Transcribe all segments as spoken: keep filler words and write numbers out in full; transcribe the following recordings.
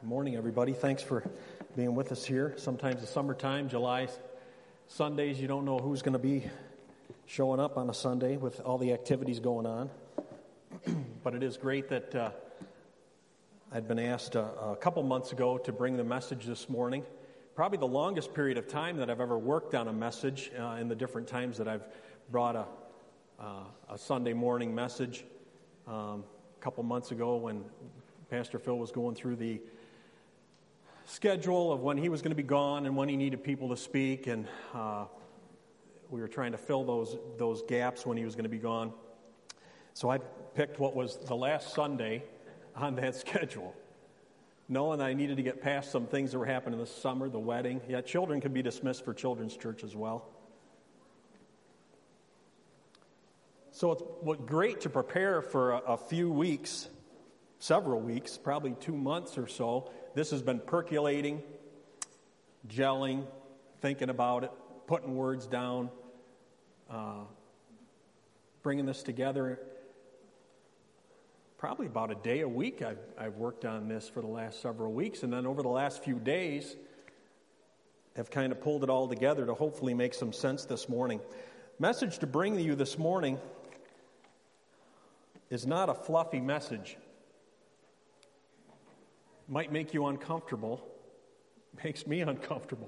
Good morning, everybody. Thanks for being with us here. Sometimes the summertime, July Sundays, you don't know who's going to be showing up on a Sunday with all the activities going on. But it is great that uh, I'd been asked uh, a couple months ago to bring the message this morning. Probably the longest period of time that I've ever worked on a message uh, in the different times that I've brought a, uh, a Sunday morning message. Um, a couple months ago when Pastor Phil was going through the schedule of when he was going to be gone and when he needed people to speak, and uh, we were trying to fill those those gaps when he was going to be gone. So I picked what was the last Sunday on that schedule, knowing that I needed to get past some things that were happening this summer, the wedding. Yeah, children can be dismissed for children's church as well. So it's what, great to prepare for a, a few weeks, several weeks, probably two months or so. This has been percolating, gelling, thinking about it, putting words down, uh, bringing this together. Probably about a day a week I've, I've worked on this for the last several weeks. And then over the last few days, have kind of pulled it all together to hopefully make some sense this morning. Message to bring to you this morning is not a fluffy message. Might make you uncomfortable, makes me uncomfortable.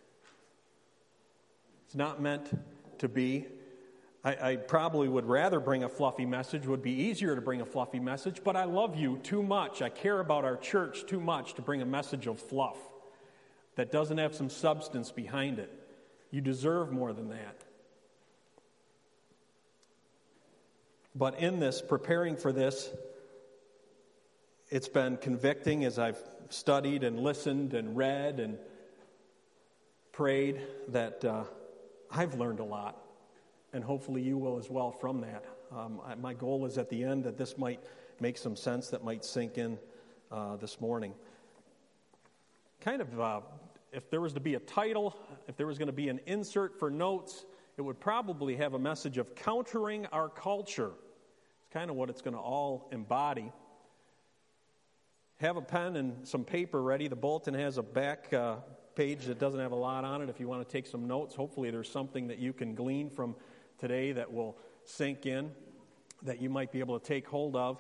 It's not meant to be. I, I probably would rather bring a fluffy message, would be easier to bring a fluffy message, but I love you too much. I care about our church too much to bring a message of fluff that doesn't have some substance behind it. You deserve more than that. But in this, preparing for this, it's been convicting as I've studied and listened and read and prayed that uh, I've learned a lot, and hopefully you will as well from that. Um, I, my goal is at the end that this might make some sense, that might sink in uh, this morning. Kind of, uh, if there was to be a title, if there was going to be an insert for notes, it would probably have a message of countering our culture. It's kind of what it's going to all embody. Have a pen and some paper ready. The bulletin has a back uh, page that doesn't have a lot on it if you want to take some notes. Hopefully there's something that you can glean from today that will sink in, that you might be able to take hold of.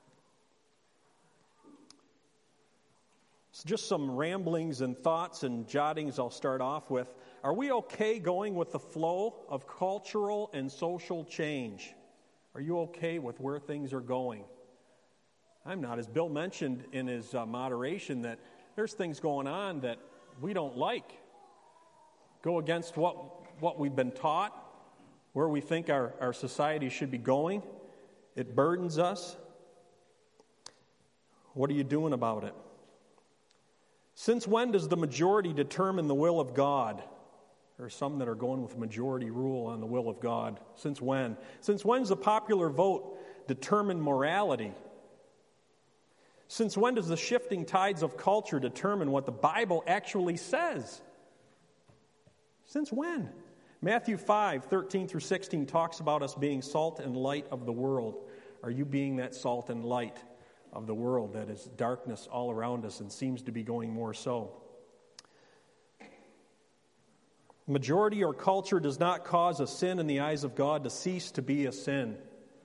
So just some ramblings and thoughts and jottings I'll start off with. Are we okay going with the flow of cultural and social change? Are you okay with where things are going? I'm not. As Bill mentioned in his uh, moderation, that there's things going on that we don't like, go against what what we've been taught, where we think our, our society should be going. It burdens us. What are you doing about it? Since when does the majority determine the will of God? There are some that are going with majority rule on the will of God. Since when? Since when does the popular vote determine morality? Since when does the shifting tides of culture determine what the Bible actually says? Since when? Matthew five, thirteen through sixteen talks about us being salt and light of the world. Are you being that salt and light of the world that is darkness all around us and seems to be going more so? Majority or culture does not cause a sin in the eyes of God to cease to be a sin.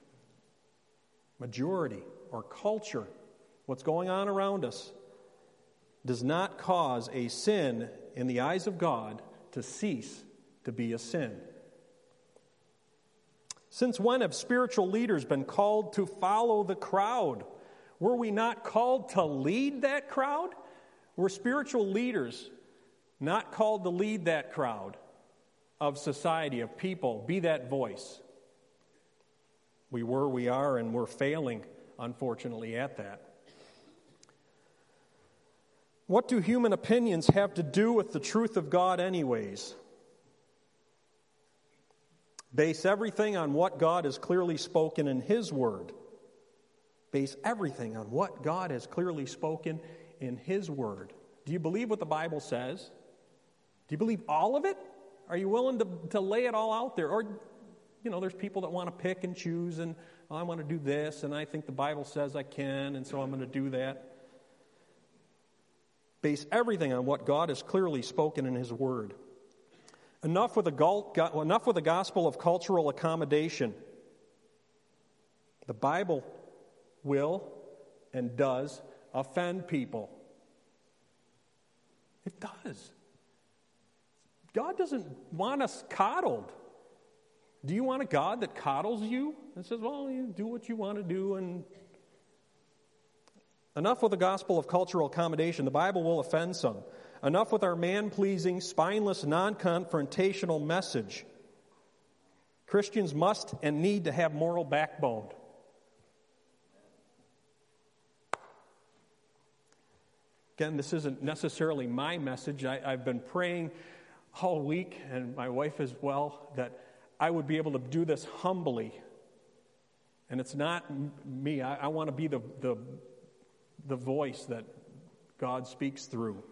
Majority or culture, what's going on around us, does not cause a sin in the eyes of God to cease to be a sin. Since when have spiritual leaders been called to follow the crowd? Were we not called to lead that crowd? Were spiritual leaders not called to lead that crowd of society, of people, be that voice? We were, we are, and we're failing, unfortunately, at that. What do human opinions have to do with the truth of God anyways? Base everything on what God has clearly spoken in His Word. Base everything on what God has clearly spoken in His Word. Do you believe what the Bible says? Do you believe all of it? Are you willing to, to lay it all out there? Or, you know, there's people that want to pick and choose, and oh, I want to do this, and I think the Bible says I can, and so I'm going to do that. Base everything on what God has clearly spoken in His Word. Enough with the, go- enough with the gospel of cultural accommodation. The Bible will and does offend people. It does. God doesn't want us coddled. Do you want a God that coddles you and says, well, you do what you want to do? And enough with the gospel of cultural accommodation. The Bible will offend some. Enough with our man-pleasing, spineless, non-confrontational message. Christians must and need to have moral backbone. Again, this isn't necessarily my message. I, I've been praying all week, and my wife as well, that I would be able to do this humbly. And it's not me. I, I want to be the, the, the voice that God speaks through.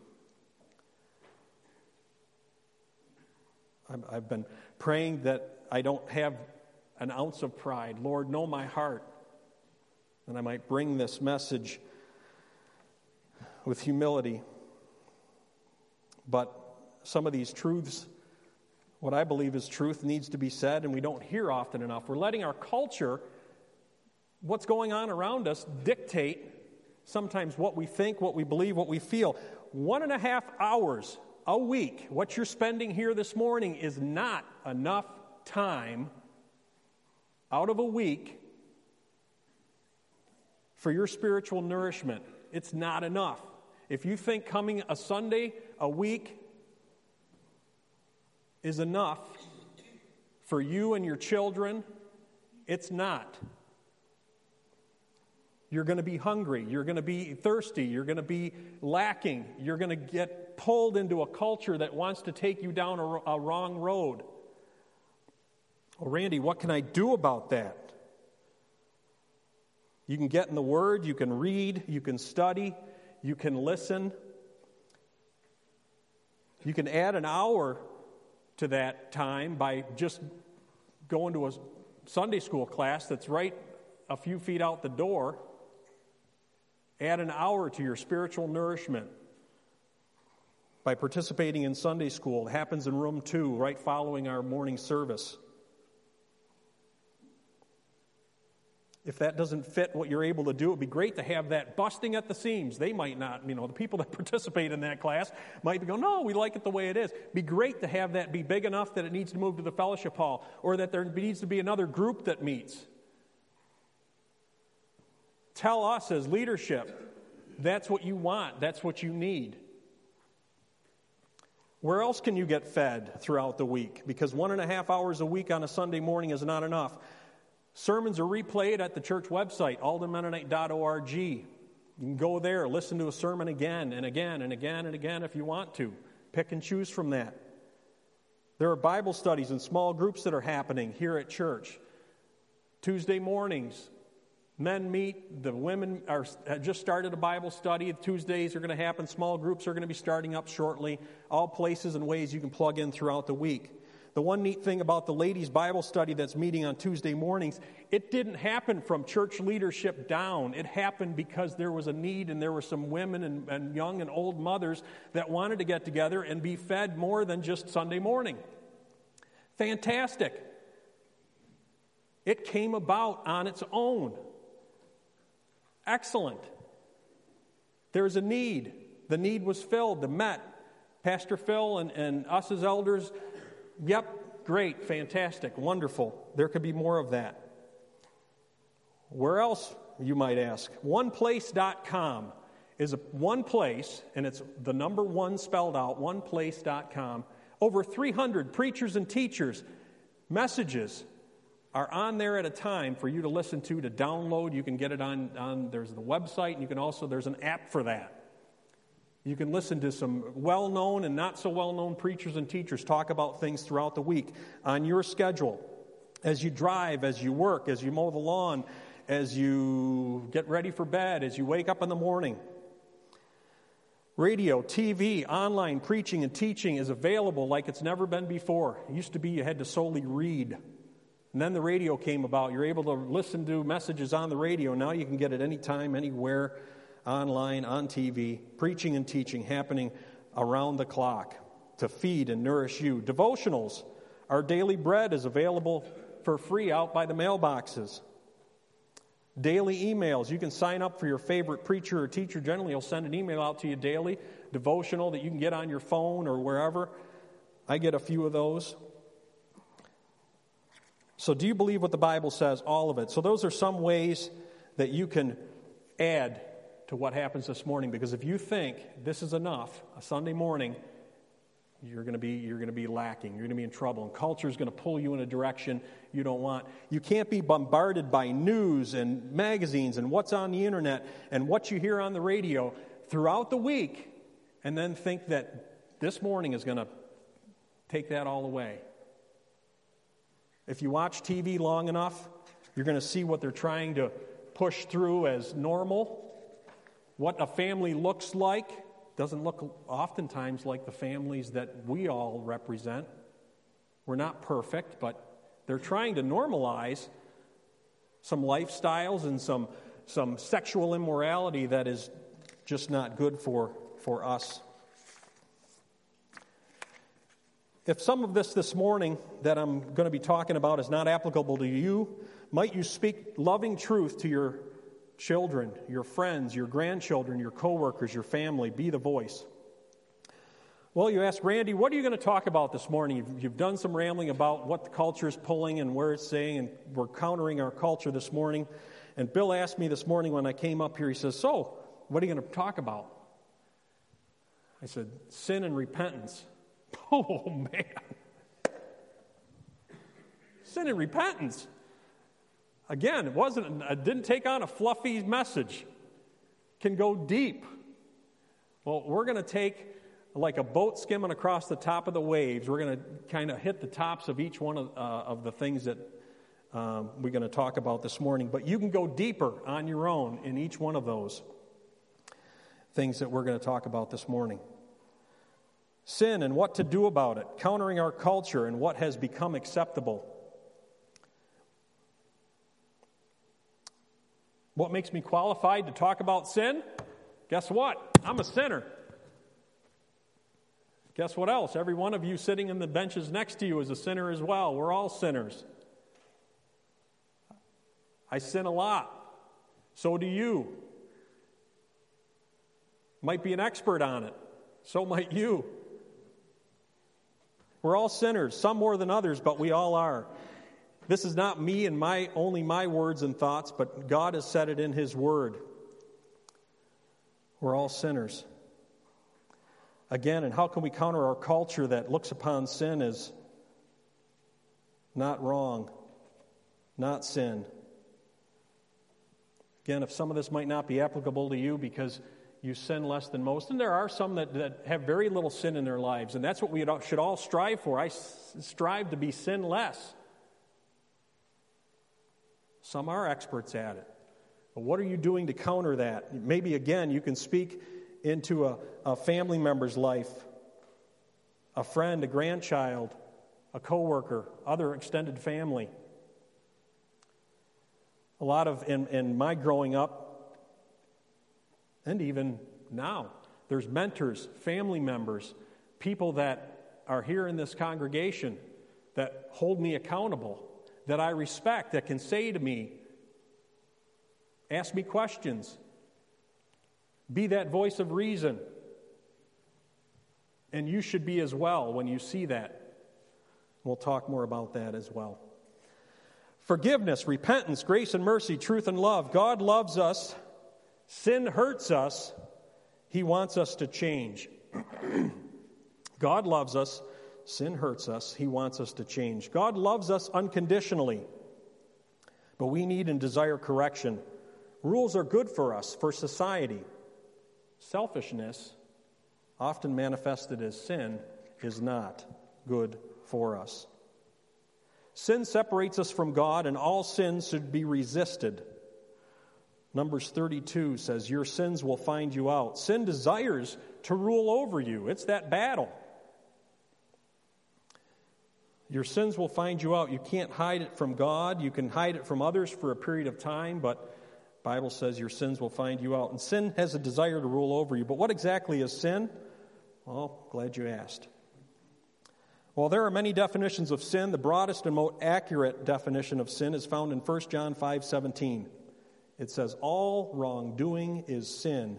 I'm, I've been praying that I don't have an ounce of pride. Lord, know my heart. And I might bring this message with humility. But some of these truths, what I believe is truth, needs to be said, and we don't hear often enough. We're letting our culture, what's going on around us, dictate sometimes what we think, what we believe, what we feel. One and a half hours a week, what you're spending here this morning, is not enough time out of a week for your spiritual nourishment. It's not enough. If you think coming a Sunday a week is enough for you and your children, it's not. You're going to be hungry. You're going to be thirsty. You're going to be lacking. You're going to get pulled into a culture that wants to take you down a, a wrong road. Well, Randy, what can I do about that? You can get in the Word. You can read. You can study. You can listen. You can add an hour to that time by just going to a Sunday school class that's right a few feet out the door. Add an hour to your spiritual nourishment by participating in Sunday school. It happens in room two, right following our morning service. If that doesn't fit what you're able to do, it would be great to have that busting at the seams. They might not, you know, the people that participate in that class might go, no, we like it the way it is. It'd be great to have that be big enough that it needs to move to the fellowship hall, or that there needs to be another group that meets. Tell us as leadership, that's what you want, that's what you need. Where else can you get fed throughout the week? Because one and a half hours a week on a Sunday morning is not enough. Sermons are replayed at the church website, alden mennonite dot org. You can go there, listen to a sermon again and again and again and again if you want to. Pick and choose from that. There are Bible studies and small groups that are happening here at church. Tuesday mornings, men meet, the women are have just started a Bible study. Tuesdays are going to happen. Small groups are going to be starting up shortly. All places and ways you can plug in throughout the week. The one neat thing about the ladies' Bible study that's meeting on Tuesday mornings, it didn't happen from church leadership down. It happened because there was a need, and there were some women and, and young and old mothers that wanted to get together and be fed more than just Sunday morning. Fantastic. It came about on its own. Excellent. There's a need. The need was filled, the met. Pastor Phil and, and us as elders, yep, great, fantastic, wonderful. There could be more of that. Where else, you might ask? one place dot com is a, one place, and it's the number one spelled out, one place dot com. Over three hundred preachers and teachers, messages are on there at a time for you to listen to, to download. You can get it on, on there's the website, and you can also, there's an app for that. You can listen to some well-known and not so well-known preachers and teachers talk about things throughout the week on your schedule. As you drive, as you work, as you mow the lawn, as you get ready for bed, as you wake up in the morning. Radio, T V, online preaching and teaching is available like it's never been before. It used to be you had to solely read. And then the radio came about. You're able to listen to messages on the radio. Now you can get it anytime, anywhere, online, on T V, preaching and teaching happening around the clock to feed and nourish you. Devotionals, our daily bread is available for free out by the mailboxes. Daily emails, you can sign up for your favorite preacher or teacher. Generally, he'll send an email out to you daily, devotional that you can get on your phone or wherever. I get a few of those. So do you believe what the Bible says? All of it. So those are some ways that you can add to what happens this morning. Because if you think this is enough, a Sunday morning, you're going to be you're going to be lacking. You're going to be in trouble. And culture is going to pull you in a direction you don't want. You can't be bombarded by news and magazines and what's on the internet and what you hear on the radio throughout the week and then think that this morning is going to take that all away. If you watch T V long enough, you're going to see what they're trying to push through as normal. What a family looks like doesn't look oftentimes like the families that we all represent. We're not perfect, but they're trying to normalize some lifestyles and some, some sexual immorality that is just not good for, for us. If some of this this morning that I'm going to be talking about is not applicable to you, might you speak loving truth to your children, your friends, your grandchildren, your coworkers, your family? Be the voice. Well, you ask, Randy, what are you going to talk about this morning? You've, you've done some rambling about what the culture is pulling and where it's saying, and we're countering our culture this morning. And Bill asked me this morning when I came up here, he says, so, what are you going to talk about? I said, sin and repentance. Oh, man. Sin and repentance. Again, it wasn't, it didn't take on a fluffy message. Can go deep. Well, we're going to take, like a boat skimming across the top of the waves, we're going to kind of hit the tops of each one of, uh, of the things that um, we're going to talk about this morning. But you can go deeper on your own in each one of those things that we're going to talk about this morning. Sin and what to do about it, countering our culture and what has become acceptable. What makes me qualified to talk about sin? Guess what? I'm a sinner. Guess what else? Every one of you sitting in the benches next to you is a sinner as well. We're all sinners. I sin a lot. So do you. Might be an expert on it. So might you. We're all sinners, some more than others, but we all are. This is not me and my only my words and thoughts, but God has said it in His Word. We're all sinners. Again, and how can we counter our culture that looks upon sin as not wrong, not sin? Again, if some of this might not be applicable to you because you sin less than most, and there are some that, that have very little sin in their lives, and that's what we should all strive for. I s- strive to be sinless. Some are experts at it. But what are you doing to counter that? Maybe, again, you can speak into a, a family member's life, a friend, a grandchild, a coworker, other extended family. A lot of, in, in my growing up, and even now, there's mentors, family members, people that are here in this congregation that hold me accountable, that I respect, that can say to me, ask me questions, be that voice of reason. And you should be as well when you see that. We'll talk more about that as well. Forgiveness, repentance, grace and mercy, truth and love. God loves us. Sin hurts us. He wants us to change. God loves us. Sin hurts us. He wants us to change. God loves us unconditionally, but we need and desire correction. Rules are good for us, for society. Selfishness, often manifested as sin, is not good for us. Sin separates us from God, and all sins should be resisted. Numbers thirty-two says, your sins will find you out. Sin desires to rule over you. It's that battle. Your sins will find you out. You can't hide it from God. You can hide it from others for a period of time, but Bible says your sins will find you out. And sin has a desire to rule over you. But what exactly is sin? Well, glad you asked. Well, there are many definitions of sin. The broadest and most accurate definition of sin is found in First John five seventeen. It says, all wrongdoing is sin.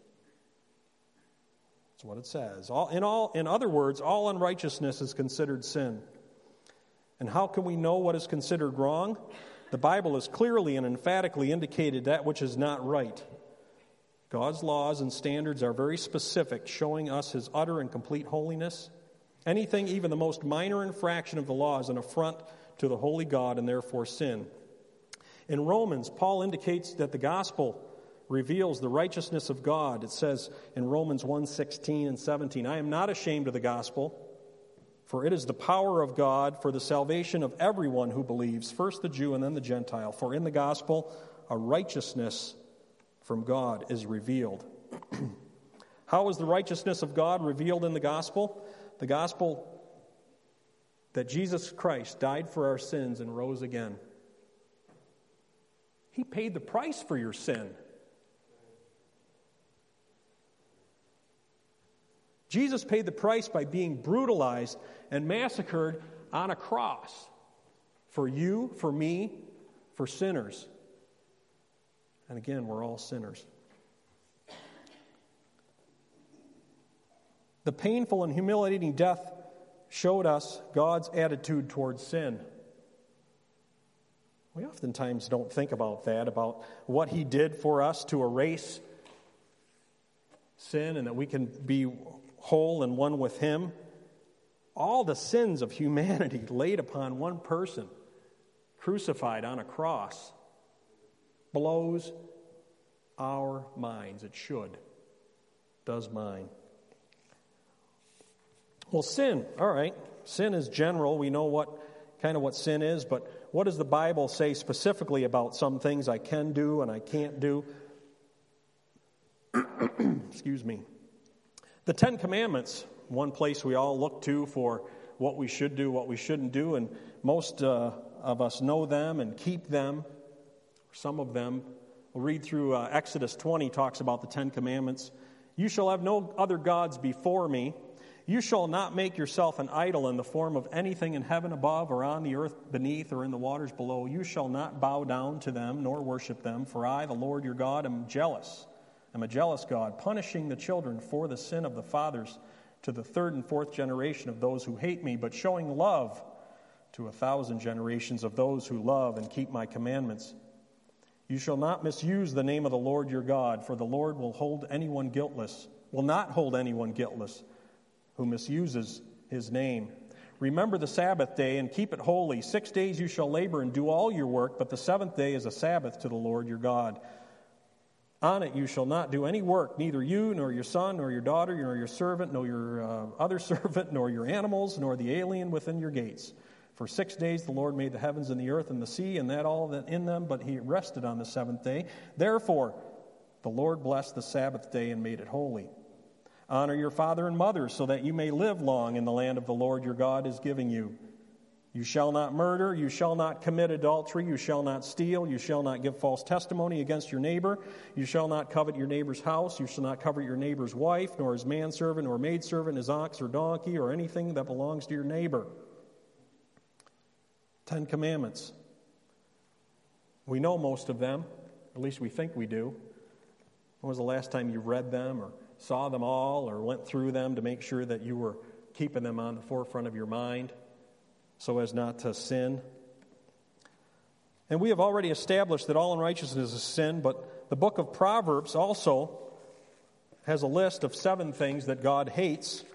That's what it says. All, in, all, in other words, all unrighteousness is considered sin. And how can we know what is considered wrong? The Bible has clearly and emphatically indicated that which is not right. God's laws and standards are very specific, showing us His utter and complete holiness. Anything, even the most minor infraction of the law, is an affront to the holy God and therefore sin. In Romans, Paul indicates that the gospel reveals the righteousness of God. It says in Romans one sixteen and seventeen, I am not ashamed of the gospel, for it is the power of God for the salvation of everyone who believes, first the Jew and then the Gentile. For in the gospel, a righteousness from God is revealed. How is the righteousness of God revealed in the gospel? The gospel that Jesus Christ died for our sins and rose again. He paid the price for your sin. Jesus paid the price by being brutalized and massacred on a cross for you, for me, for sinners. And again, we're all sinners. The painful and humiliating death showed us God's attitude towards sin. We oftentimes don't think about that, about what He did for us to erase sin and that we can be whole and one with Him. All the sins of humanity laid upon one person, crucified on a cross, blows our minds. It should. Does mine. Well, sin, all right. Sin is general. We know what kind of what sin is, but what does the Bible say specifically about some things I can do and I can't do? Excuse me. The Ten Commandments, one place we all look to for what we should do, what we shouldn't do, and most uh, of us know them and keep them. Some of them. We'll read through uh, Exodus twenty, talks about the Ten Commandments. You shall have no other gods before me. You shall not make yourself an idol in the form of anything in heaven above or on the earth beneath or in the waters below. You shall not bow down to them nor worship them, for I, the Lord your God, am jealous. I'm a jealous God, punishing the children for the sin of the fathers to the third and fourth generation of those who hate me, but showing love to a thousand generations of those who love and keep my commandments. You shall not misuse the name of the Lord your God, for the Lord will hold anyone guiltless, will not hold anyone guiltless who misuses his name. Remember the Sabbath day and keep it holy. Six days you shall labor and do all your work, but the seventh day is a Sabbath to the Lord your God. On it you shall not do any work, neither you, nor your son, nor your daughter, nor your servant, nor your uh, other servant, nor your animals, nor the alien within your gates. For six days the Lord made the heavens and the earth and the sea, and that all that in them, but He rested on the seventh day. Therefore the Lord blessed the Sabbath day and made it holy. Honor your father and mother, so that you may live long in the land of the Lord your God is giving you. You shall not murder, you shall not commit adultery, you shall not steal, you shall not give false testimony against your neighbor, you shall not covet your neighbor's house, you shall not covet your neighbor's wife, nor his manservant, or maidservant, his ox or donkey, or anything that belongs to your neighbor. Ten Commandments. We know most of them, at least we think we do. When was the last time you read them or saw them all or went through them to make sure that you were keeping them on the forefront of your mind so as not to sin? And we have already established that all unrighteousness is sin, but the book of Proverbs also has a list of seven things that God hates.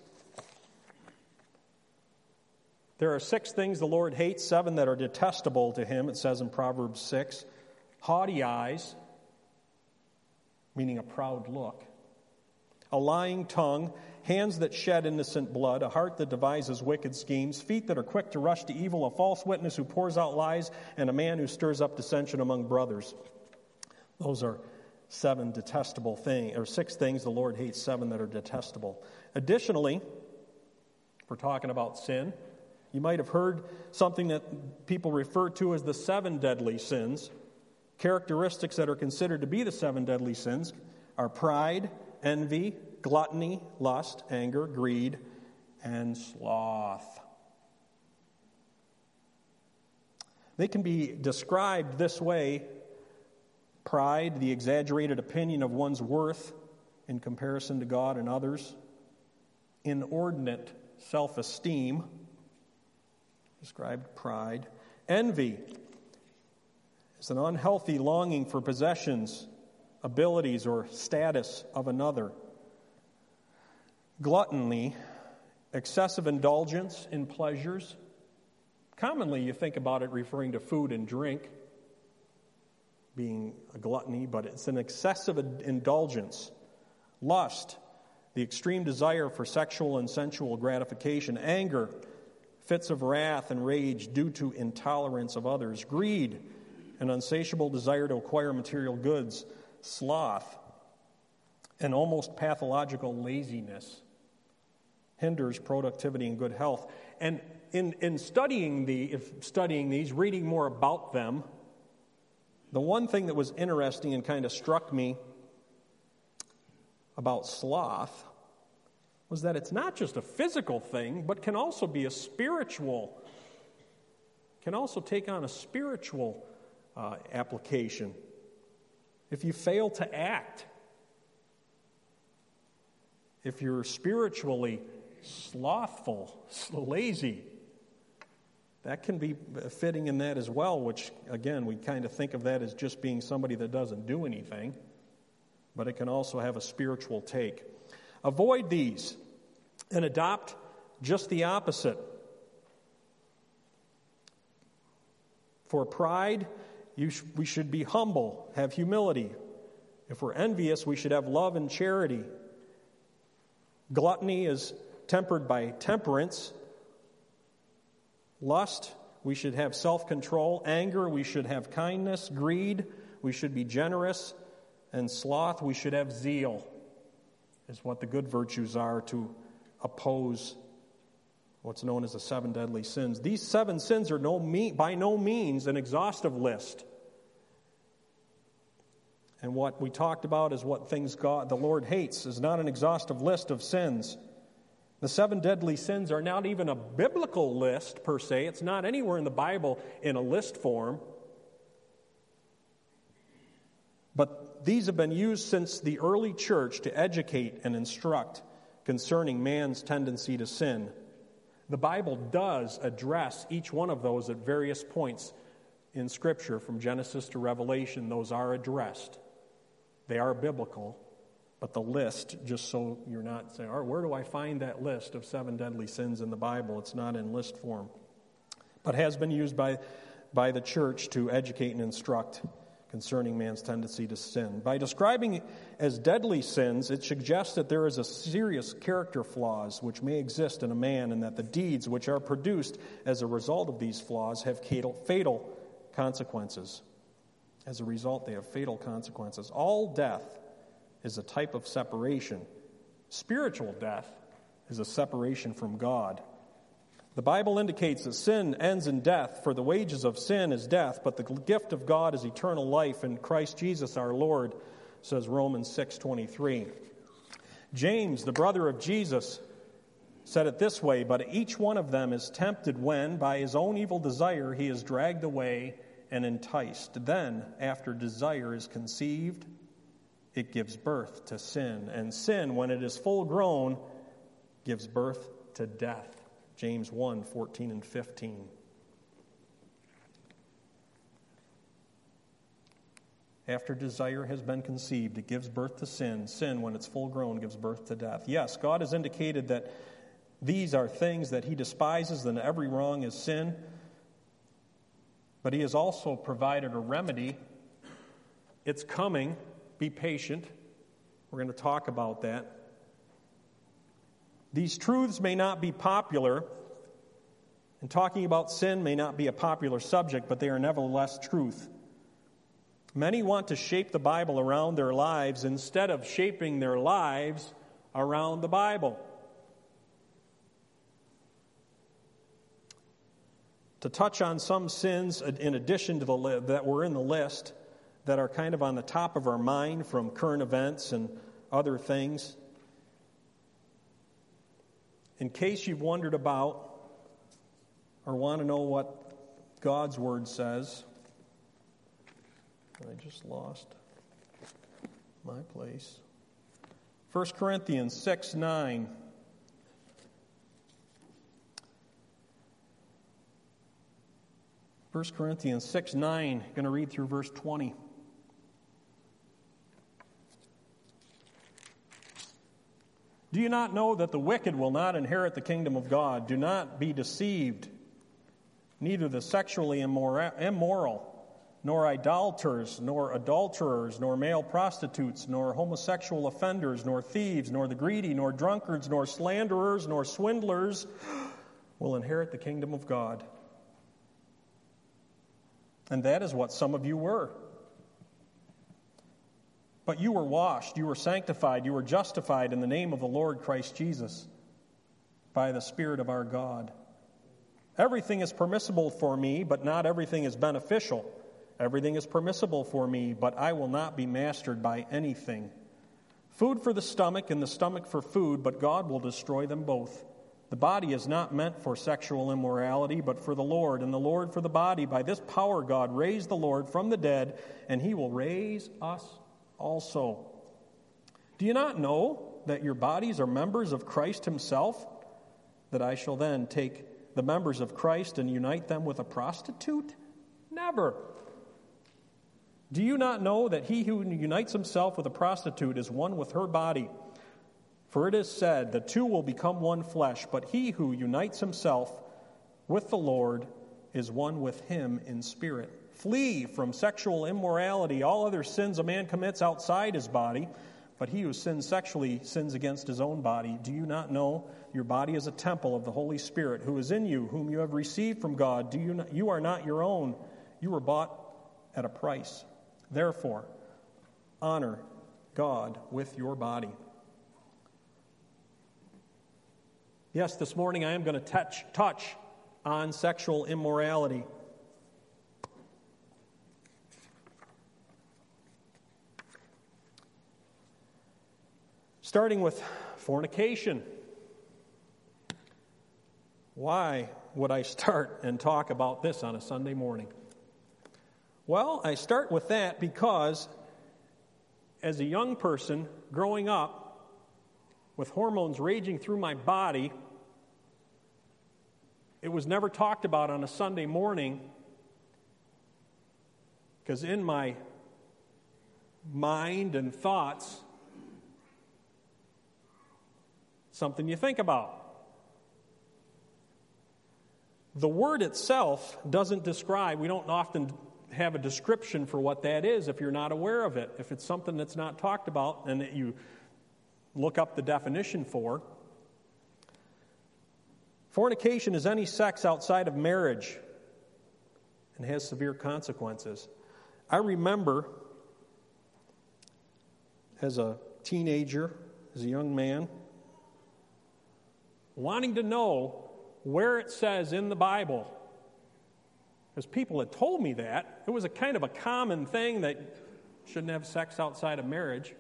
There are six things the Lord hates, seven that are detestable to Him, it says in Proverbs six. Haughty eyes, meaning a proud look. A lying tongue, hands that shed innocent blood, a heart that devises wicked schemes, feet that are quick to rush to evil, a false witness who pours out lies, and a man who stirs up dissension among brothers. Those are seven detestable things, or six things the Lord hates, seven that are detestable. Additionally, we're talking about sin. You might have heard something that people refer to as the seven deadly sins. Characteristics that are considered to be the seven deadly sins are pride, envy, gluttony, lust, anger, greed, and sloth. They can be described this way: pride, the exaggerated opinion of one's worth in comparison to God and others; inordinate self-esteem, described pride; envy is an unhealthy longing for possessions, abilities, or status of another; gluttony, excessive indulgence in pleasures. Commonly, you think about it referring to food and drink being a gluttony, but it's an excessive indulgence. Lust, the extreme desire for sexual and sensual gratification. Anger, fits of wrath and rage due to intolerance of others. Greed, an insatiable desire to acquire material goods. Sloth, an almost pathological laziness, hinders productivity and good health. And in, in studying the if studying these, reading more about them, the one thing that was interesting and kind of struck me about sloth was that it's not just a physical thing, but can also be a spiritual, can also take on a spiritual uh, application. If you fail to act, if you're spiritually slothful, lazy, that can be fitting in that as well, which, again, we kind of think of that as just being somebody that doesn't do anything, but it can also have a spiritual take. Avoid these and adopt just the opposite. For pride, you sh- we should be humble, have humility. If we're envious, we should have love and charity. Gluttony is tempered by temperance. Lust, we should have self-control. Anger, we should have kindness. Greed, we should be generous. And sloth, we should have zeal, is what the good virtues are to oppose what's known as the seven deadly sins. These seven sins are no me- by no means an exhaustive list. And what we talked about is what things God, the Lord hates, is not an exhaustive list of sins. The seven deadly sins are not even a biblical list per se. It's not anywhere in the Bible in a list form. But these have been used since the early church to educate and instruct concerning man's tendency to sin. The Bible does address each one of those at various points in Scripture, from Genesis to Revelation. Those are addressed. They are biblical. But the list, just so you're not saying, all right, where do I find that list of seven deadly sins in the Bible? It's not in list form. But has been used by, by the church to educate and instruct concerning man's tendency to sin. By describing as deadly sins, it suggests that there is a serious character flaws which may exist in a man, and that the deeds which are produced as a result of these flaws have fatal consequences. As a result, they have fatal consequences. All death is a type of separation. Spiritual death is a separation from God. The Bible indicates that sin ends in death, for the wages of sin is death, but the gift of God is eternal life in Christ Jesus our Lord, says Romans six twenty-three. James, the brother of Jesus, said it this way: but each one of them is tempted when, by his own evil desire, he is dragged away and enticed. Then, after desire is conceived, it gives birth to sin. And sin, when it is full grown, gives birth to death. James one fourteen and fifteen. After desire has been conceived, it gives birth to sin. Sin, when it's full grown, gives birth to death. Yes, God has indicated that these are things that he despises, and every wrong is sin. But he has also provided a remedy. It's coming. Be patient. We're going to talk about that. These truths may not be popular, and talking about sin may not be a popular subject, but they are nevertheless truth. Many want to shape the Bible around their lives instead of shaping their lives around the Bible. To touch on some sins in addition to the li- that were in the list, that are kind of on the top of our mind from current events and other things. In case you've wondered about or want to know what God's Word says, I just lost my place. First Corinthians six nine. First Corinthians six nine, I'm going to read through verse twenty. Do you not know that the wicked will not inherit the kingdom of God? Do not be deceived. Neither the sexually immoral, nor idolaters, nor adulterers, nor male prostitutes, nor homosexual offenders, nor thieves, nor the greedy, nor drunkards, nor slanderers, nor swindlers will inherit the kingdom of God. And that is what some of you were. But you were washed, you were sanctified, you were justified in the name of the Lord Christ Jesus by the Spirit of our God. Everything is permissible for me, but not everything is beneficial. Everything is permissible for me, but I will not be mastered by anything. Food for the stomach and the stomach for food, but God will destroy them both. The body is not meant for sexual immorality, but for the Lord, and the Lord for the body. By this power God raised the Lord from the dead, and he will raise us also. Do you not know that your bodies are members of Christ himself? That I shall then take the members of Christ and unite them with a prostitute? Never. Do you not know that he who unites himself with a prostitute is one with her body? For it is said, the two will become one flesh, but he who unites himself with the Lord is one with him in spirit. Flee from sexual immorality. All other sins a man commits outside his body, but he who sins sexually sins against his own body. Do you not know your body is a temple of the Holy Spirit, who is in you, whom you have received from God? Do you not, you are not your own. You were bought at a price. Therefore, honor God with your body. Yes, this morning I am going to touch, touch on sexual immorality. Starting with fornication. Why would I start and talk about this on a Sunday morning? Well, I start with that because as a young person growing up with hormones raging through my body, it was never talked about on a Sunday morning because in my mind and thoughts, something you think about. The word itself doesn't describe, we don't often have a description for what that is if you're not aware of it. If it's something that's not talked about and that you look up the definition for. Fornication is any sex outside of marriage and has severe consequences. I remember as a teenager, as a young man, wanting to know where it says in the Bible, because people had told me that. It was a kind of a common thing that you shouldn't have sex outside of marriage.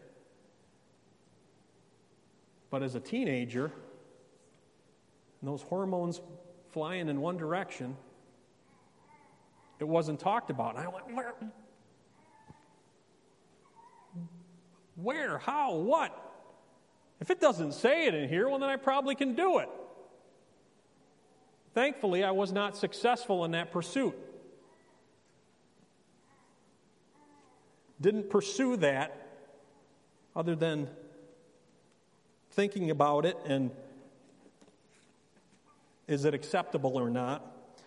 But as a teenager, and those hormones flying in one direction, it wasn't talked about. And I went, where? Where? How? What? If it doesn't say it in here, well, then I probably can do it. Thankfully, I was not successful in that pursuit. Didn't pursue that other than thinking about it and is it acceptable or not.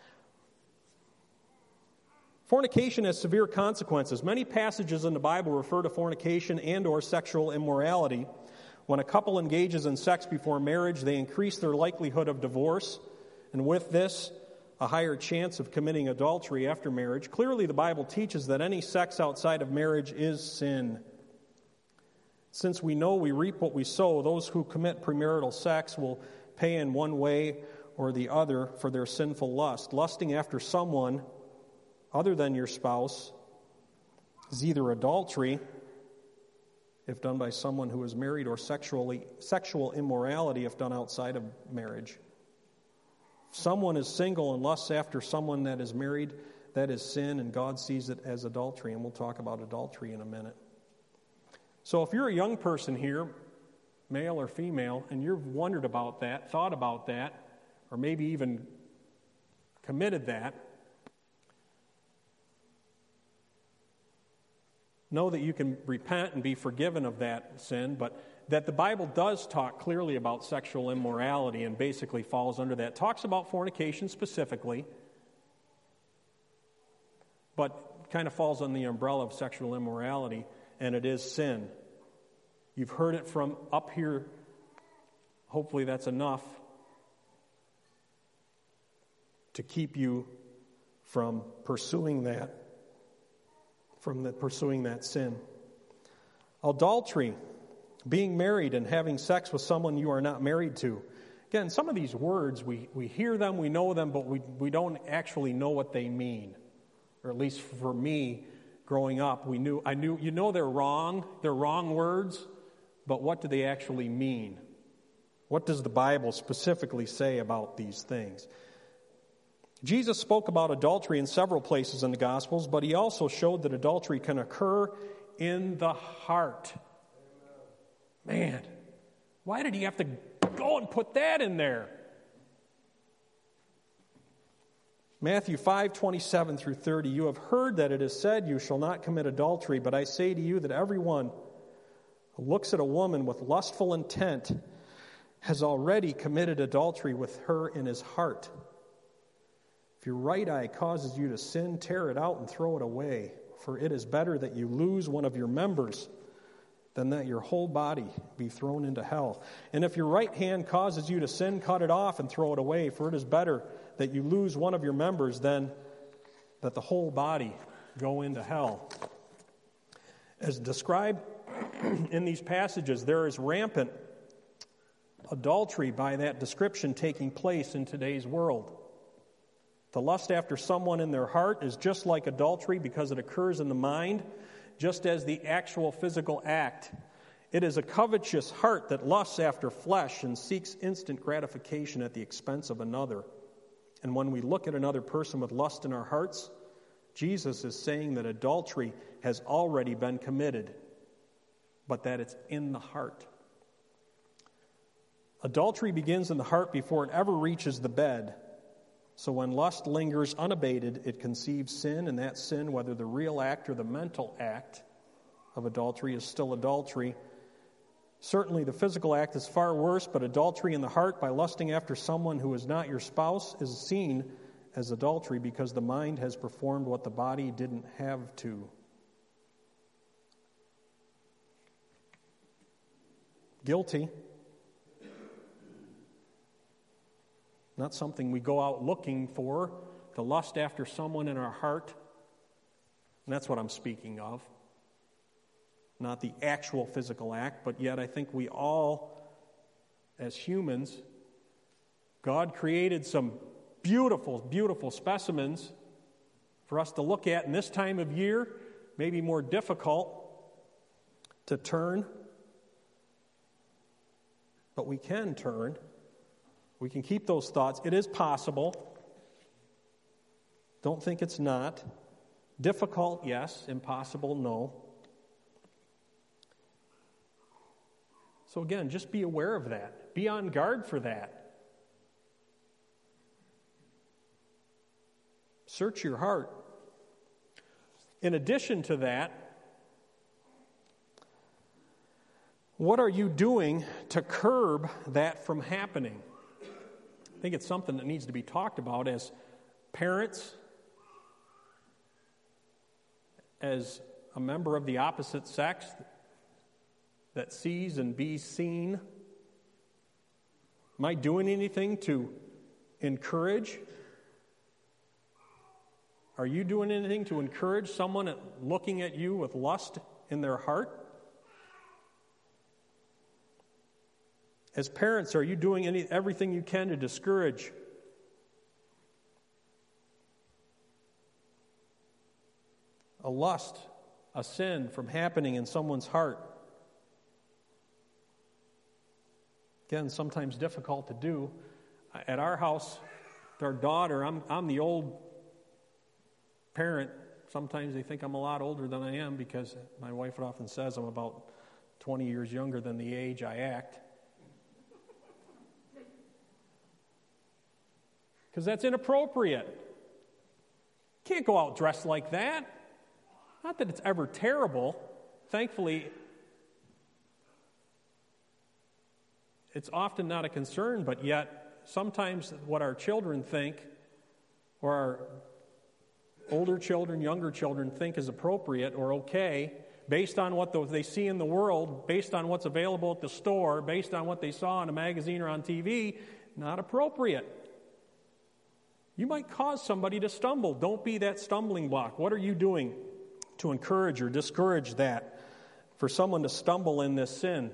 Fornication has severe consequences. Many passages in the Bible refer to fornication and or sexual immorality. When a couple engages in sex before marriage, they increase their likelihood of divorce, and with this, a higher chance of committing adultery after marriage. Clearly, the Bible teaches that any sex outside of marriage is sin. Since we know we reap what we sow, those who commit premarital sex will pay in one way or the other for their sinful lust. Lusting after someone other than your spouse is either adultery, if done by someone who is married, or sexually sexual immorality if done outside of marriage. If someone is single and lusts after someone that is married, that is sin, and God sees it as adultery, and we'll talk about adultery in a minute. So if you're a young person here, male or female, and you've wondered about that, thought about that, or maybe even committed that, know that you can repent and be forgiven of that sin, but that the Bible does talk clearly about sexual immorality and basically falls under that. It talks about fornication specifically, but kind of falls on the umbrella of sexual immorality, and it is sin. You've heard it from up here. Hopefully that's enough to keep you from pursuing that, from the, pursuing that sin. Adultery, being married and having sex with someone you are not married to. Again, some of these words, we, we hear them, we know them, but we, we don't actually know what they mean. Or at least for me, growing up, we knew I knew you know they're wrong, they're wrong words, but what do they actually mean? What does the Bible specifically say about these things? Jesus spoke about adultery in several places in the Gospels, but he also showed that adultery can occur in the heart. Man, why did he have to go and put that in there? Matthew five, twenty-seven through thirty, you have heard that it is said, you shall not commit adultery, but I say to you that everyone who looks at a woman with lustful intent has already committed adultery with her in his heart. If your right eye causes you to sin, tear it out and throw it away, for it is better that you lose one of your members than that your whole body be thrown into hell. And if your right hand causes you to sin, cut it off and throw it away, for it is better that you lose one of your members than that the whole body go into hell. As described in these passages, there is rampant adultery by that description taking place in today's world. The lust after someone in their heart is just like adultery because it occurs in the mind, just as the actual physical act. It is a covetous heart that lusts after flesh and seeks instant gratification at the expense of another. And when we look at another person with lust in our hearts, Jesus is saying that adultery has already been committed, but that it's in the heart. Adultery begins in the heart before it ever reaches the bed. So when lust lingers unabated, it conceives sin, and that sin, whether the real act or the mental act of adultery, is still adultery. Certainly the physical act is far worse, but adultery in the heart by lusting after someone who is not your spouse is seen as adultery because the mind has performed what the body didn't have to. Guilty. Not something we go out looking for, to lust after someone in our heart. And that's what I'm speaking of. Not the actual physical act, but yet I think we all, as humans, God created some beautiful, beautiful specimens for us to look at in this time of year, maybe more difficult to turn. But we can turn. We can keep those thoughts. It is possible. Don't think it's not. Difficult, yes. Impossible, no. So again, just be aware of that. Be on guard for that. Search your heart. In addition to that, what are you doing to curb that from happening? I think it's something that needs to be talked about as parents, as a member of the opposite sex that sees and be seen. Am I doing anything to encourage? Are you doing anything to encourage someone at looking at you with lust in their heart? As parents, are you doing any, everything you can to discourage a lust a sin from happening in someone's heart. Again, sometimes difficult to do. At our house, our daughter, I'm I'm the old parent. Sometimes they think I'm a lot older than I am because my wife often says I'm about twenty years younger than the age I act. Because that's inappropriate. Can't go out dressed like that. Not that it's ever terrible. Thankfully, it's often not a concern, but yet sometimes what our children think, or our older children, younger children think is appropriate or okay, based on what they see in the world, based on what's available at the store, based on what they saw in a magazine or on T V, not appropriate. You might cause somebody to stumble. Don't be that stumbling block. What are you doing to encourage or discourage that for someone to stumble in this sin?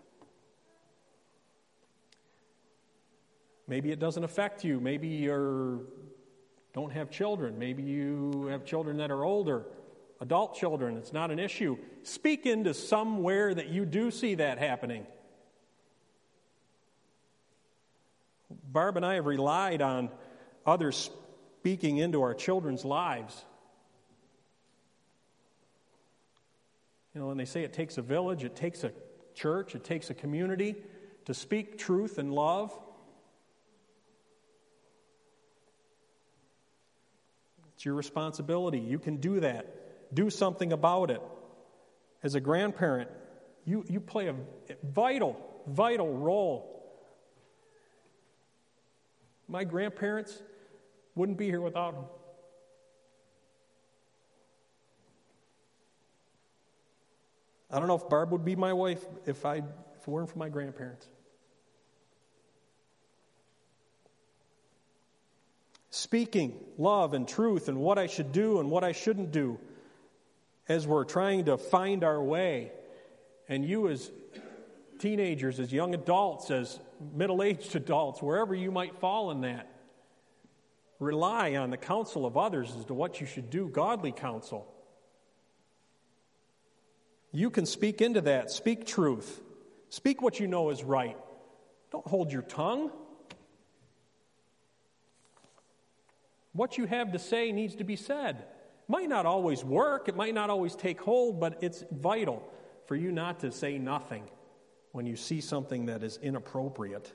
Maybe it doesn't affect you. Maybe you don't have children. Maybe you have children that are older, adult children. It's not an issue. Speak into somewhere that you do see that happening. Barb and I have relied on others speaking into our children's lives. You know, when they say it takes a village, it takes a church, it takes a community to speak truth and love. It's your responsibility. You can do that. Do something about it. As a grandparent, you, you play a vital, vital role. My grandparents wouldn't be here without them. I don't know if Barb would be my wife if I if it weren't for my grandparents. Speaking love and truth and what I should do and what I shouldn't do as we're trying to find our way. And you as teenagers, as young adults, as middle-aged adults, wherever you might fall in that, rely on the counsel of others as to what you should do, godly counsel. You can speak into that. Speak truth. Speak what you know is right. Don't hold your tongue. What you have to say needs to be said. It might not always work. It might not always take hold, but it's vital for you not to say nothing when you see something that is inappropriate.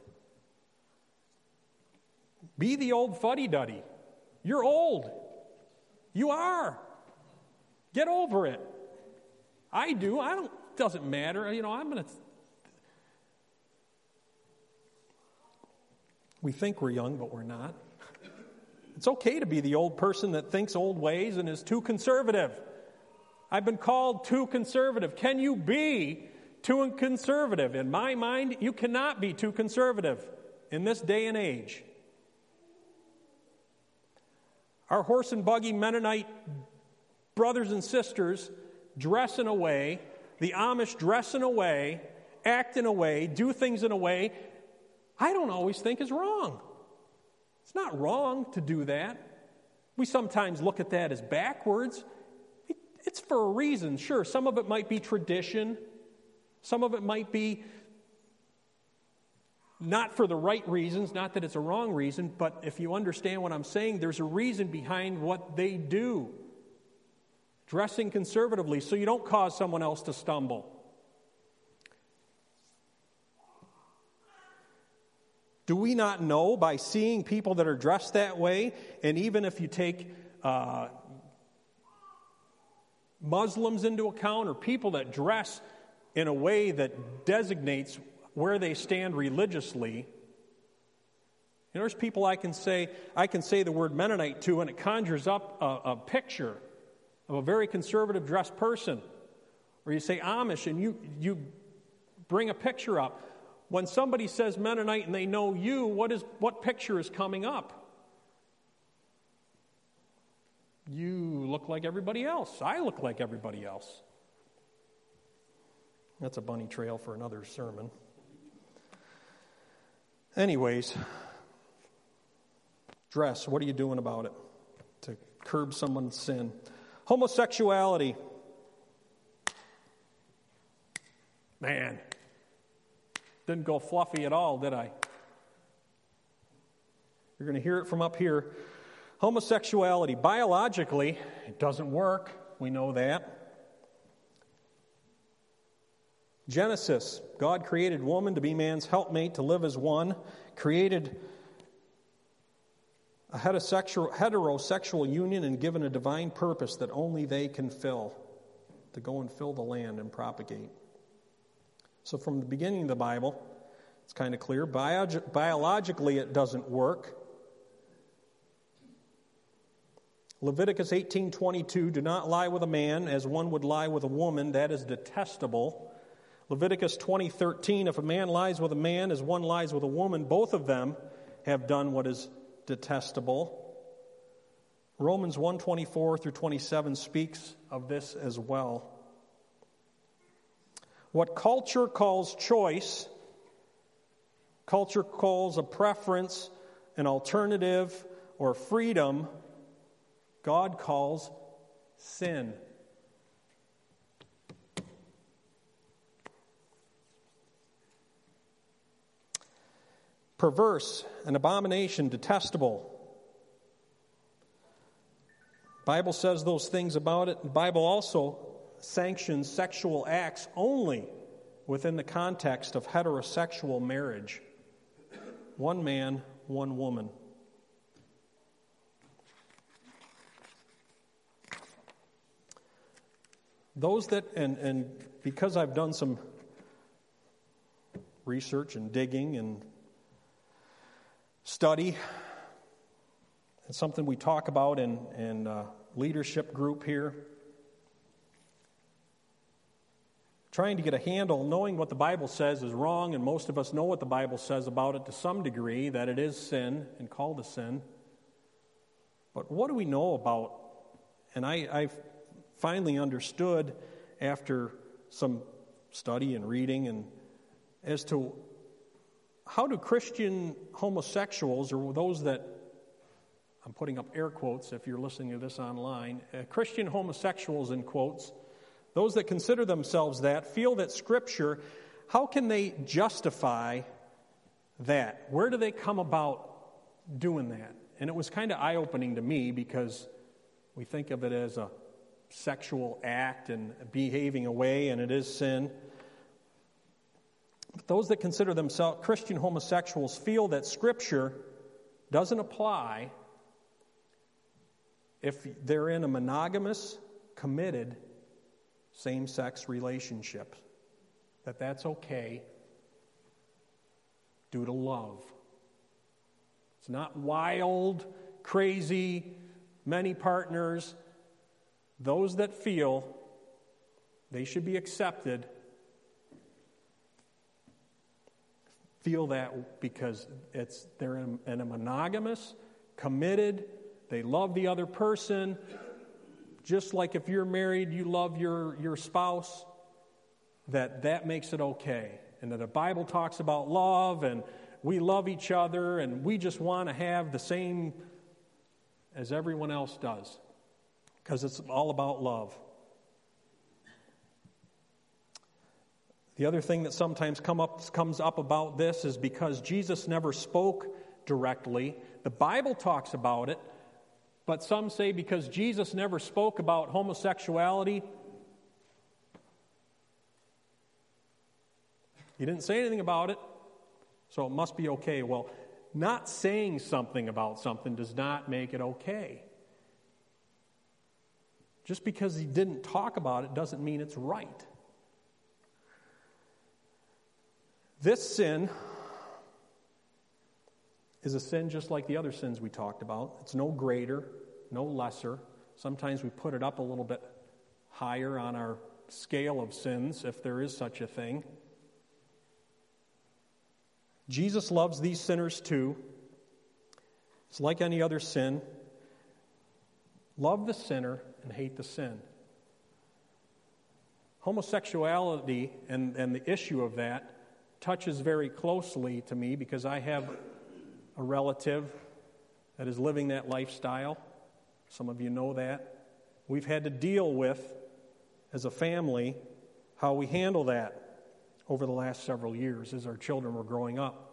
Be the old fuddy-duddy. You're old. You are. Get over it. I do. I don't. Doesn't matter. You know, I'm going to. We think we're young, but we're not. It's okay to be the old person that thinks old ways and is too conservative. I've been called too conservative. Can you be too conservative? In my mind, you cannot be too conservative in this day and age. Our horse and buggy Mennonite brothers and sisters dress in a way, the Amish dress in a way, act in a way, do things in a way I don't always think is wrong. It's not wrong to do that. We sometimes look at that as backwards. It, it's for a reason. Sure, some of it might be tradition. Some of it might be not for the right reasons, not that it's a wrong reason, but if you understand what I'm saying, there's a reason behind what they do. Dressing conservatively so you don't cause someone else to stumble. Do we not know by seeing people that are dressed that way, and even if you take uh, Muslims into account or people that dress in a way that designates where they stand religiously, you know, there's people I can say I can say the word Mennonite to, and it conjures up a, a picture of a very conservative dressed person. Or you say Amish, and you you bring a picture up. When somebody says Mennonite and they know you, what is what picture is coming up? You look like everybody else. I look like everybody else. That's a bunny trail for another sermon. Anyways, dress. What are you doing about it to curb someone's sin? Homosexuality. Man, didn't go fluffy at all, did I? You're going to hear it from up here. Homosexuality, biologically, it doesn't work. We know that. Genesis, God created woman to be man's helpmate, to live as one, created a heterosexual, heterosexual union and given a divine purpose that only they can fill, to go and fill the land and propagate. So from the beginning of the Bible, it's kind of clear. Bio- biologically, it doesn't work. Leviticus eighteen twenty-two, do not lie with a man as one would lie with a woman. That is detestable. Leviticus twenty thirteen, if a man lies with a man as one lies with a woman, both of them have done what is detestable. Romans one twenty-four through twenty-seven speaks of this as well. What culture calls choice, culture calls a preference, an alternative, or freedom, God calls sin. Perverse, an abomination, detestable. The Bible says those things about it. The Bible also sanctions sexual acts only within the context of heterosexual marriage. One man, one woman. Those that, and, and because I've done some research and digging and study, it's something we talk about in, in uh, leadership group here. Trying to get a handle, knowing what the Bible says is wrong, and most of us know what the Bible says about it to some degree, that it is sin and called a sin. But what do we know about, and I, I've finally understood after some study and reading, and as to how do Christian homosexuals, or those that, I'm putting up air quotes if you're listening to this online, uh, Christian homosexuals in quotes, those that consider themselves that, feel that Scripture, how can they justify that? Where do they come about doing that? And it was kind of eye-opening to me, because we think of it as a sexual act and behaving away, and it is sin. But those that consider themselves Christian homosexuals feel that Scripture doesn't apply if they're in a monogamous, committed, same-sex relationship. That that's okay due to love. It's not wild, crazy, many partners. Those that feel they should be accepted feel that because it's they're in, in a monogamous, committed, they love the other person. Just like if you're married, you love your, your spouse, that that makes it okay. And that the Bible talks about love, and we love each other, and we just want to have the same as everyone else does. Because it's all about love. The other thing that sometimes come up, comes up about this is because Jesus never spoke directly. The Bible talks about it, but some say because Jesus never spoke about homosexuality, he didn't say anything about it, so it must be okay. Well, not saying something about something does not make it okay. Just because he didn't talk about it doesn't mean it's right. This sin is a sin just like the other sins we talked about. It's no greater, no lesser. Sometimes we put it up a little bit higher on our scale of sins, if there is such a thing. Jesus loves these sinners too. It's like any other sin. Love the sinner and hate the sin. Homosexuality and, and the issue of that touches very closely to me because I have a relative that is living that lifestyle. Some of you know that. We've had to deal with, as a family, how we handle that. over the last several years as our children were growing up.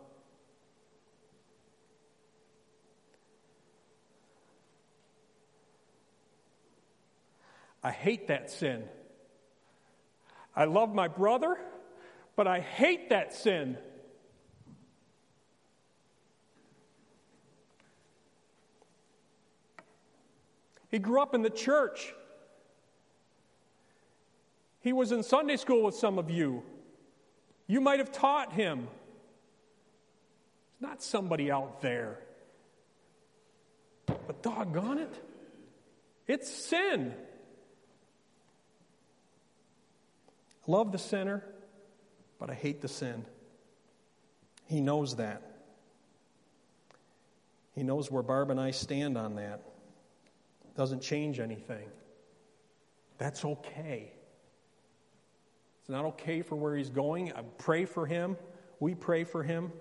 I hate that sin. I love my brother, but I hate that sin. He grew up in the church. He was in Sunday school with some of you. You might have taught him. It's not somebody out there. But doggone it, it's sin. I love the sinner, but I hate the sin. He knows that. He knows where Barb and I stand on that. Doesn't change anything. That's okay. It's not okay for where he's going. I pray for him. We pray for him.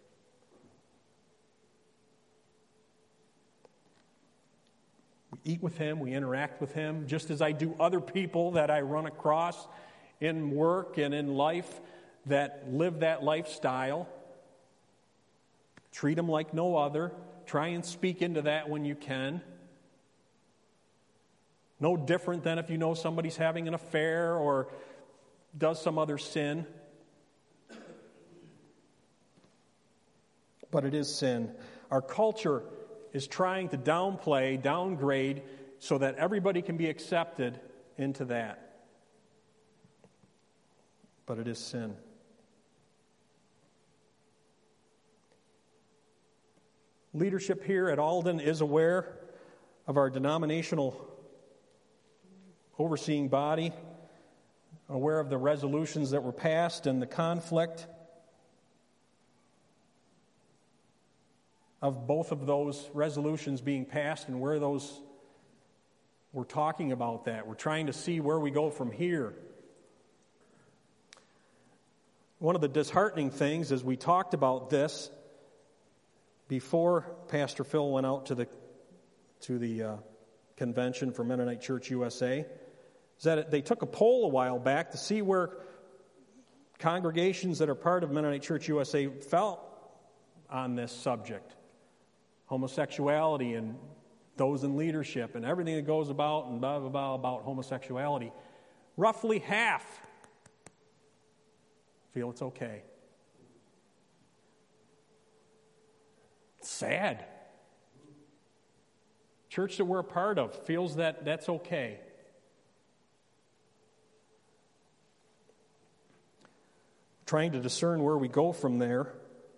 We eat with him. We interact with him, just as I do other people that I run across in work and in life that live that lifestyle. Treat them like no other. Try and speak into that when you can. No different than if you know somebody's having an affair or does some other sin. But it is sin. Our culture is trying to downplay, downgrade, so that everybody can be accepted into that. But it is sin. Leadership here at Alden is aware of our denominational overseeing body, aware of the resolutions that were passed and the conflict of both of those resolutions being passed and where those, we're talking about that. We're trying to see where we go from here. One of the disheartening things as we talked about this before Pastor Phil went out to the to the uh, convention for Mennonite Church U S A is that they took a poll a while back to see where congregations that are part of Mennonite Church U S A felt on this subject. Homosexuality and those in leadership and everything that goes about and blah, blah, blah about homosexuality. Roughly half feel it's okay. It's sad. Church that we're a part of feels that that's okay. Trying to discern where we go from there.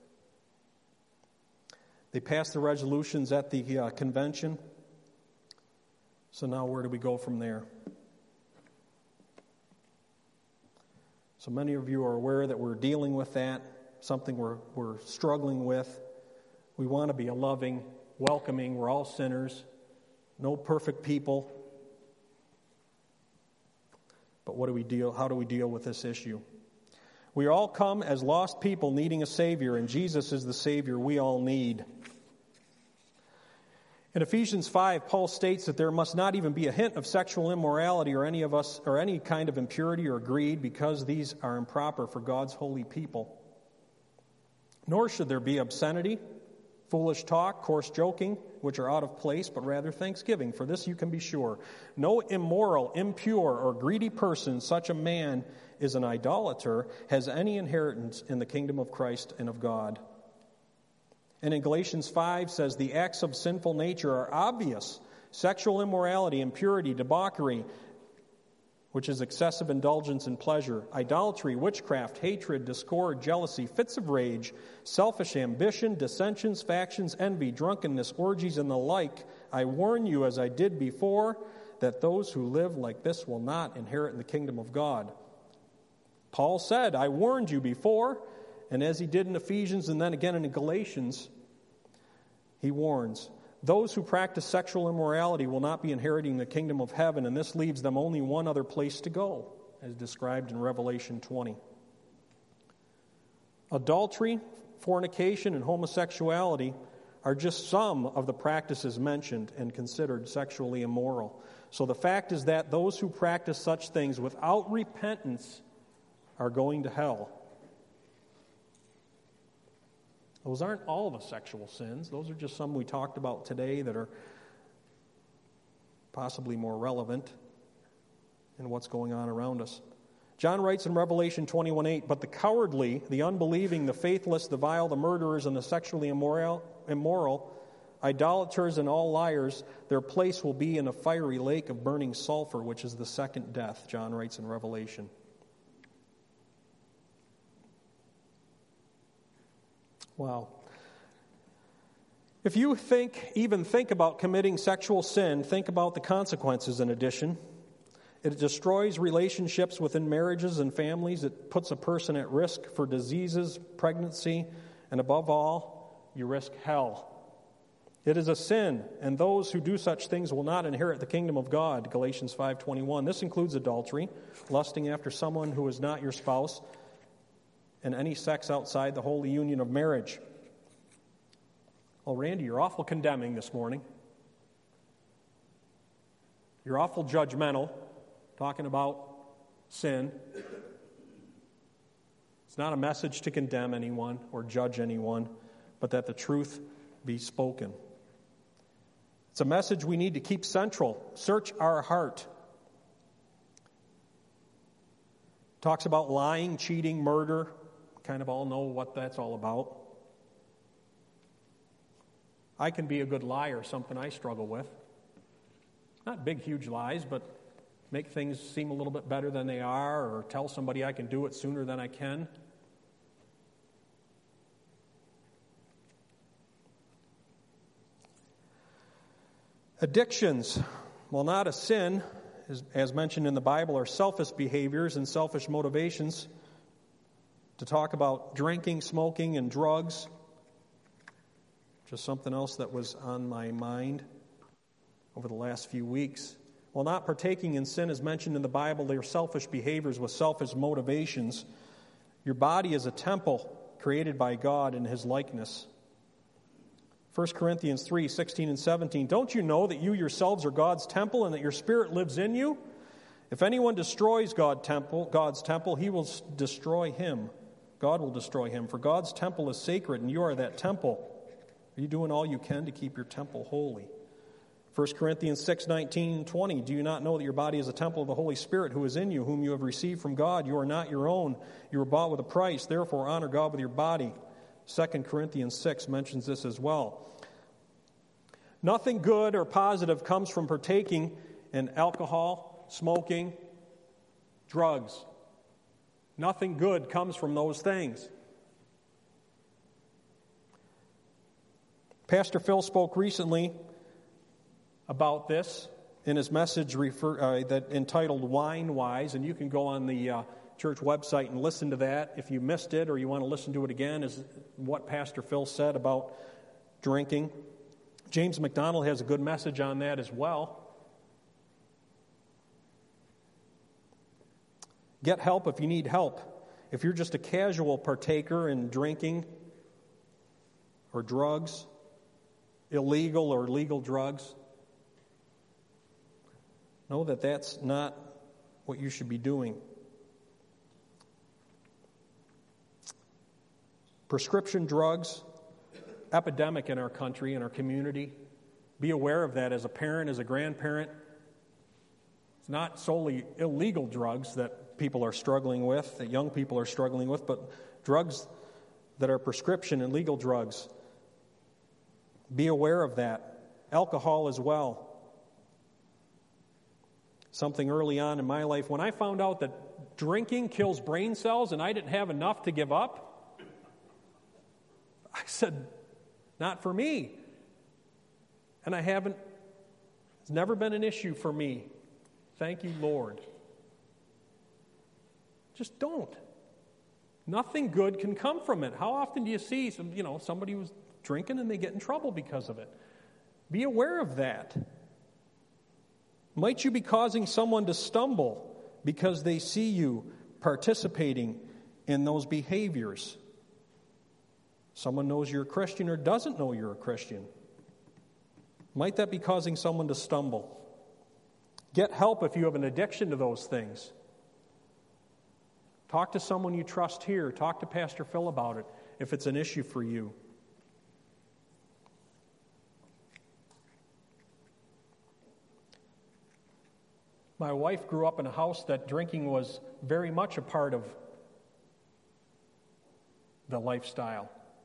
They passed the resolutions at the uh, convention. So now where do we go from there? So many of you are aware that we're dealing with that, something we're, we're struggling with. We want to be a loving, welcoming, we're all sinners, no perfect people. But what do we deal, how do we deal with this issue? We all come as lost people needing a Savior, and Jesus is the Savior we all need. In Ephesians five, Paul states that there must not even be a hint of sexual immorality or any of us or any kind of impurity or greed, because these are improper for God's holy people. Nor should there be obscenity, foolish talk, coarse joking, which are out of place, but rather thanksgiving. For this you can be sure. No immoral, impure, or greedy person, such a man is an idolater, has any inheritance in the kingdom of Christ and of God. And in Galatians five says the acts of sinful nature are obvious: sexual immorality, impurity, debauchery, which is excessive indulgence in pleasure, idolatry, witchcraft, hatred, discord, jealousy, fits of rage, selfish ambition, dissensions, factions, envy, drunkenness, orgies, and the like. I warn you, as I did before, that those who live like this will not inherit the kingdom of God. Paul said, I warned you before. And as he did in Ephesians and then again in Galatians, he warns, those who practice sexual immorality will not be inheriting the kingdom of heaven, and this leaves them only one other place to go, as described in Revelation twenty. Adultery, fornication, and homosexuality are just some of the practices mentioned and considered sexually immoral. So the fact is that those who practice such things without repentance are going to hell. Those aren't all the sexual sins. Those are just some we talked about today that are possibly more relevant in what's going on around us. John writes in Revelation twenty-one eight, "But the cowardly, the unbelieving, the faithless, the vile, the murderers, and the sexually immoral, immoral, idolaters, and all liars, their place will be in a fiery lake of burning sulfur, which is the second death," John writes in Revelation. Wow. If you think, even think about committing sexual sin, think about the consequences in addition. It destroys relationships within marriages and families. It puts a person at risk for diseases, pregnancy, and above all, you risk hell. It is a sin, and those who do such things will not inherit the kingdom of God, Galatians five twenty-one. This includes adultery, lusting after someone who is not your spouse, and any sex outside the holy union of marriage. Well, Randy, you're awful condemning this morning. You're awful judgmental, talking about sin. It's not a message to condemn anyone or judge anyone, but that the truth be spoken. It's a message we need to keep central. Search our heart. Talks about lying, cheating, murder. Kind of all know what that's all about. I can be a good liar, something I struggle with. Not big, huge lies, but make things seem a little bit better than they are, or tell somebody I can do it sooner than I can. Addictions, while not a sin, as mentioned in the Bible, are selfish behaviors and selfish motivations. To talk about drinking, smoking, and drugs, just something else that was on my mind over the last few weeks. While not partaking in sin as mentioned in the Bible, they are selfish behaviors with selfish motivations. Your body is a temple created by God in His likeness. First Corinthians three sixteen and seventeen, "Don't you know that you yourselves are God's temple and that your spirit lives in you? If anyone destroys God temple, God's temple, he will destroy him. God will destroy him. For God's temple is sacred, and you are that temple. Are you doing all you can to keep your temple holy?" First Corinthians six nineteen and twenty, "Do you not know that your body is a temple of the Holy Spirit who is in you, whom you have received from God? You are not your own. You were bought with a price. Therefore, honor God with your body." Second Corinthians six mentions this as well. Nothing good or positive comes from partaking in alcohol, smoking, drugs. Nothing good comes from those things. Pastor Phil spoke recently about this in his message refer, uh, that entitled Wine Wise, and you can go on the uh, church website and listen to that if you missed it or you want to listen to it again, is what Pastor Phil said about drinking. James McDonald has a good message on that as well. Get help if you need help. If you're just a casual partaker in drinking or drugs, illegal or legal drugs, know that that's not what you should be doing. Prescription drugs, epidemic in our country, in our community. Be aware of that as a parent, as a grandparent. It's not solely illegal drugs that people are struggling with, that young people are struggling with, but drugs that are prescription and legal drugs. Be aware of that. Alcohol as well. Something early on in my life, when I found out that drinking kills brain cells and I didn't have enough to give up, I said, not for me. And I haven't, it's never been an issue for me. Thank you, Lord. Just don't. Nothing good can come from it. How often do you see some, you know, somebody who's drinking and they get in trouble because of it? Be aware of that. Might you be causing someone to stumble because they see you participating in those behaviors? Someone knows you're a Christian or doesn't know you're a Christian. Might that be causing someone to stumble? Get help if you have an addiction to those things. Talk to someone you trust here. Talk to Pastor Phil about it if it's an issue for you. My wife grew up in a house that drinking was very much a part of the lifestyle.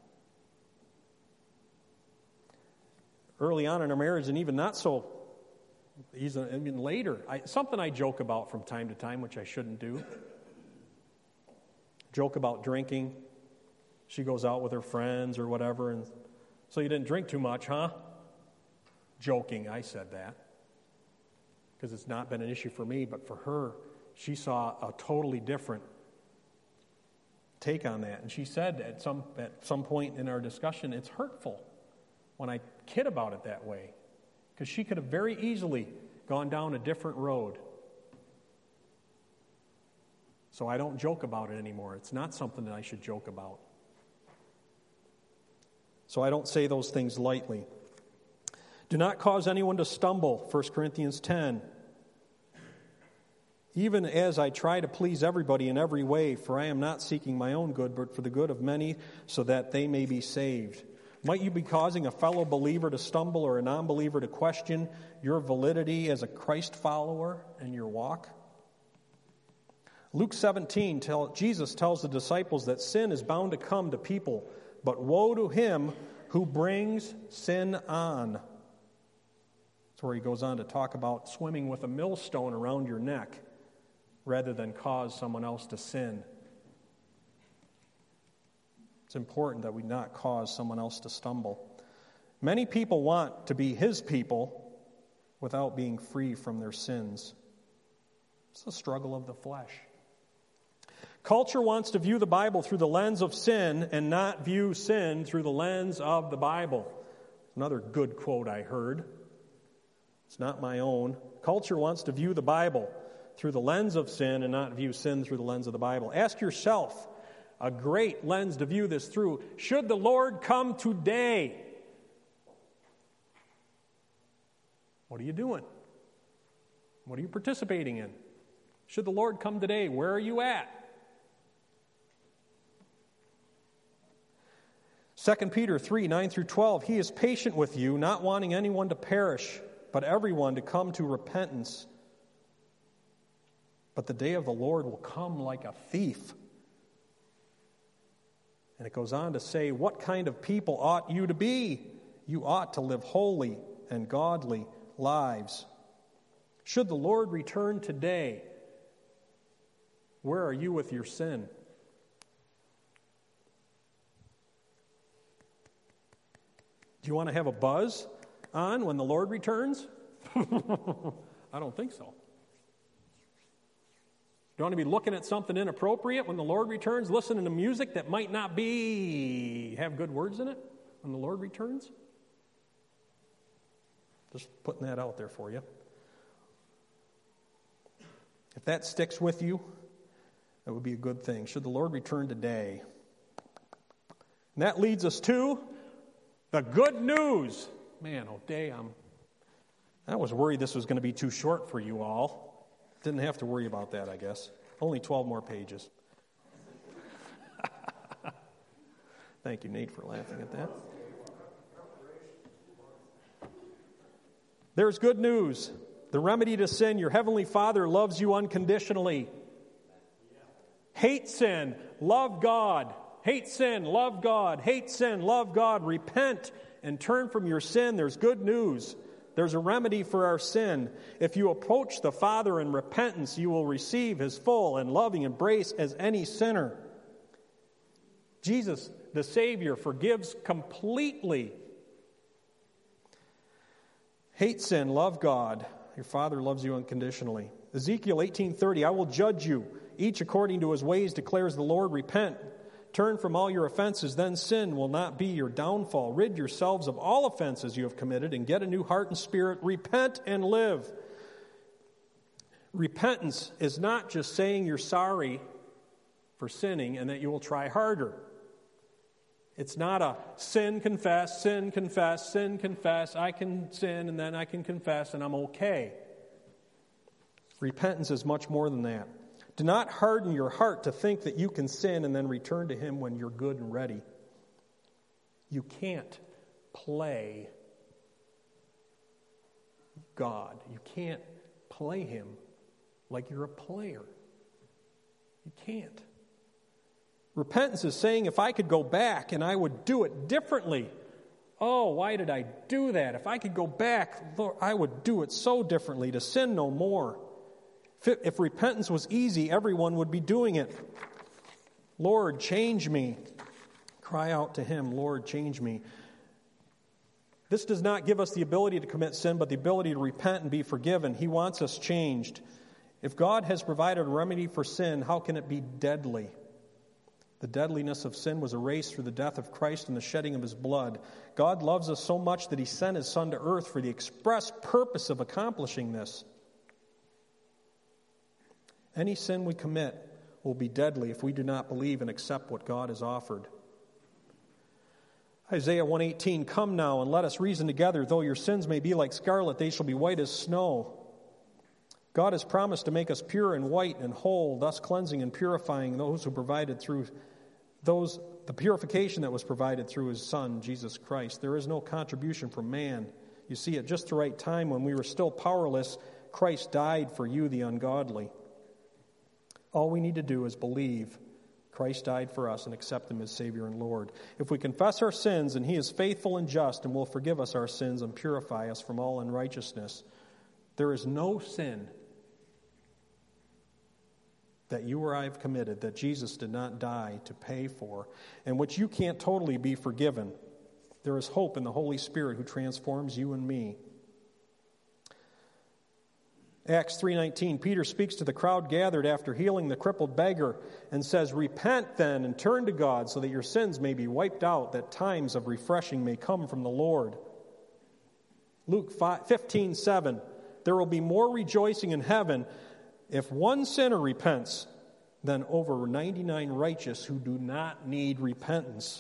Early on in our marriage, and even not so, even later, I, something I joke about from time to time, which I shouldn't do. Joke about drinking. She goes out with her friends or whatever, and so you didn't drink too much, huh? Joking, I said that. Because it's not been an issue for me, but for her, she saw a totally different take on that. And she said at some at some point in our discussion, it's hurtful when I kid about it that way. Because she could have very easily gone down a different road. So I don't joke about it anymore. It's not something that I should joke about. So I don't say those things lightly. Do not cause anyone to stumble, First Corinthians ten. Even as I try to please everybody in every way, for I am not seeking my own good, but for the good of many, so that they may be saved. Might you be causing a fellow believer to stumble or a non-believer to question your validity as a Christ follower in your walk? Luke seventeen, tell, Jesus tells the disciples that sin is bound to come to people, but woe to him who brings sin on. That's where he goes on to talk about swimming with a millstone around your neck rather than cause someone else to sin. It's important that we not cause someone else to stumble. Many people want to be his people without being free from their sins. It's the struggle of the flesh. Culture wants to view the Bible through the lens of sin and not view sin through the lens of the Bible. Another good quote I heard. It's not my own. Culture wants to view the Bible through the lens of sin and not view sin through the lens of the Bible. Ask yourself, a great lens to view this through, should the Lord come today? What are you doing? What are you participating in? Should the Lord come today, where are you at? Second Peter three, nine through twelve, he is patient with you, not wanting anyone to perish, but everyone to come to repentance. But the day of the Lord will come like a thief. And it goes on to say, what kind of people ought you to be? You ought to live holy and godly lives. Should the Lord return today, where are you with your sin? Do you want to have a buzz on when the Lord returns? I don't think so. Do you want to be looking at something inappropriate when the Lord returns, listening to music that might not be, have good words in it when the Lord returns? Just putting that out there for you. If that sticks with you, that would be a good thing. Should the Lord return today? And that leads us to the good news. Man, oh day, I'm, I was worried this was going to be too short for you all. Didn't have to worry about that, I guess. Only twelve more pages. Thank you, Nate, for laughing at that. There's good news. The remedy to sin, your heavenly Father loves you unconditionally. Hate sin, love God. Hate sin, love God. Hate sin, love God. Repent and turn from your sin. There's good news. There's a remedy for our sin. If you approach the Father in repentance, you will receive his full and loving embrace as any sinner. Jesus, the Savior, forgives completely. Hate sin, love God. Your Father loves you unconditionally. Ezekiel eighteen thirty, I will judge you, each according to his ways, declares the Lord. Repent. Turn from all your offenses, then sin will not be your downfall. Rid yourselves of all offenses you have committed and get a new heart and spirit. Repent and live. Repentance is not just saying you're sorry for sinning and that you will try harder. It's not a sin, confess, sin, confess, sin, confess. I can sin and then I can confess and I'm okay. Repentance is much more than that. Do not harden your heart to think that you can sin and then return to him when you're good and ready. You can't play God. You can't play him like you're a player. You can't. Repentance is saying, if I could go back and I would do it differently. Oh, why did I do that? If I could go back, Lord, I would do it so differently, to sin no more. If, if repentance was easy, everyone would be doing it. Lord, change me. Cry out to Him, Lord, change me. This does not give us the ability to commit sin, but the ability to repent and be forgiven. He wants us changed. If God has provided a remedy for sin, how can it be deadly? The deadliness of sin was erased through the death of Christ and the shedding of His blood. God loves us so much that He sent His Son to earth for the express purpose of accomplishing this. Any sin we commit will be deadly if we do not believe and accept what God has offered. Isaiah one eighteen, come now and let us reason together. Though your sins may be like scarlet, they shall be white as snow. God has promised to make us pure and white and whole, thus cleansing and purifying those who provided through those the purification that was provided through His Son, Jesus Christ. There is no contribution from man. You see, at just the right time, when we were still powerless, Christ died for you, the ungodly. All we need to do is believe Christ died for us and accept Him as Savior and Lord. If we confess our sins, and He is faithful and just and will forgive us our sins and purify us from all unrighteousness. There is no sin that you or I have committed that Jesus did not die to pay for, and which you can't totally be forgiven. There is hope in the Holy Spirit who transforms you and me. Acts three nineteen, Peter speaks to the crowd gathered after healing the crippled beggar and says, repent then and turn to God so that your sins may be wiped out, that times of refreshing may come from the Lord. Luke fifteen seven, there will be more rejoicing in heaven if one sinner repents than over ninety-nine righteous who do not need repentance.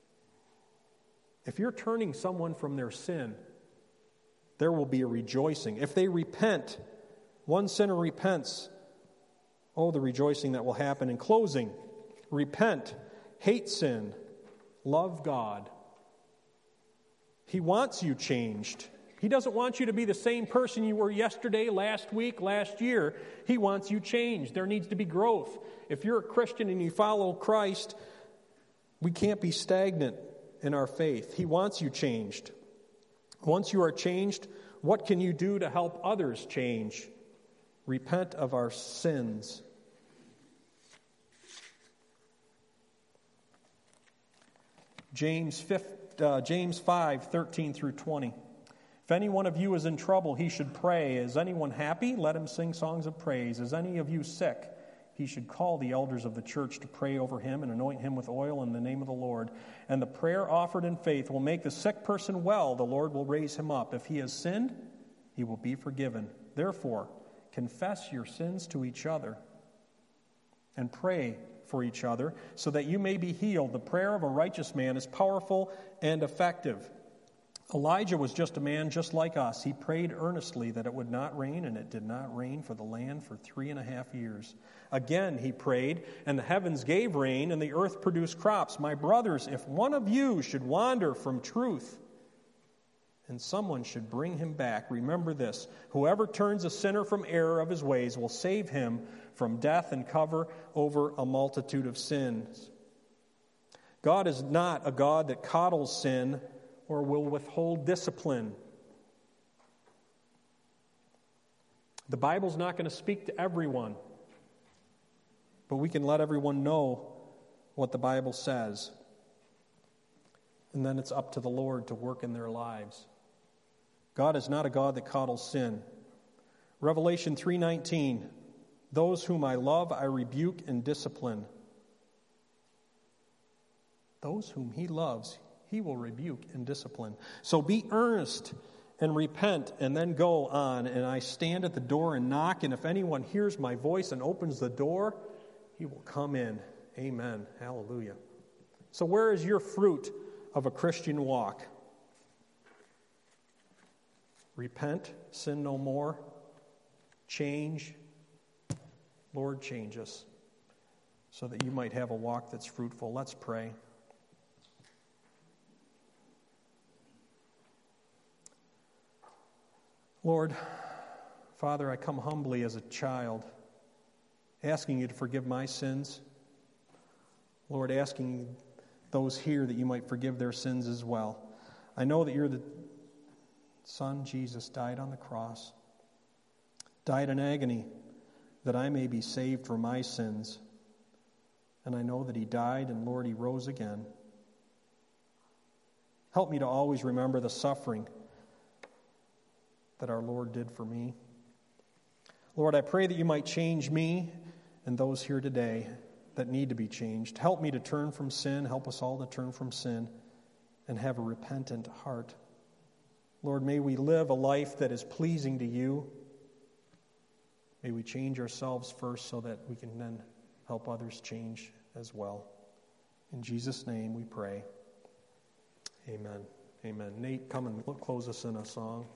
If you're turning someone from their sin, there will be a rejoicing. If they repent, one sinner repents, oh, the rejoicing that will happen. In closing, repent, hate sin, love God. He wants you changed. He doesn't want you to be the same person you were yesterday, last week, last year. He wants you changed. There needs to be growth. If you're a Christian and you follow Christ, we can't be stagnant in our faith. He wants you changed. Once you are changed, what can you do to help others change? Repent of our sins. James five, thirteen through twenty. If any one of you is in trouble, he should pray. Is anyone happy? Let him sing songs of praise. Is any of you sick? He should call the elders of the church to pray over him and anoint him with oil in the name of the Lord. And the prayer offered in faith will make the sick person well. The Lord will raise him up. If he has sinned, he will be forgiven. Therefore, confess your sins to each other and pray for each other so that you may be healed. The prayer of a righteous man is powerful and effective. Elijah was just a man just like us. He prayed earnestly that it would not rain, and it did not rain for the land for three and a half years. Again he prayed, and the heavens gave rain, and the earth produced crops. My brothers, if one of you should wander from truth, and someone should bring him back, remember this: whoever turns a sinner from error of his ways will save him from death and cover over a multitude of sins. God is not a God that coddles sin or will withhold discipline. The Bible's not going to speak to everyone, but we can let everyone know what the Bible says. And then it's up to the Lord to work in their lives. God is not a God that coddles sin. Revelation three nineteen, those whom I love I rebuke and discipline. Those whom He loves, He will rebuke and discipline. So be earnest and repent, and then go on. And I stand at the door and knock, and if anyone hears my voice and opens the door, he will come in. Amen. Hallelujah. So where is your fruit of a Christian walk? Repent, sin no more, change. Lord, change us so that you might have a walk that's fruitful. Let's pray. Lord, Father, I come humbly as a child, asking you to forgive my sins. Lord, asking those here that you might forgive their sins as well. I know that you're the Son, Jesus, died on the cross, died in agony, that I may be saved from my sins. And I know that he died, and Lord, he rose again. Help me to always remember the suffering that our Lord did for me. Lord, I pray that you might change me and those here today that need to be changed. Help me to turn from sin. Help us all to turn from sin and have a repentant heart. Lord, may we live a life that is pleasing to you. May we change ourselves first so that we can then help others change as well. In Jesus' name we pray. Amen. Amen. Nate, come and close us in a song.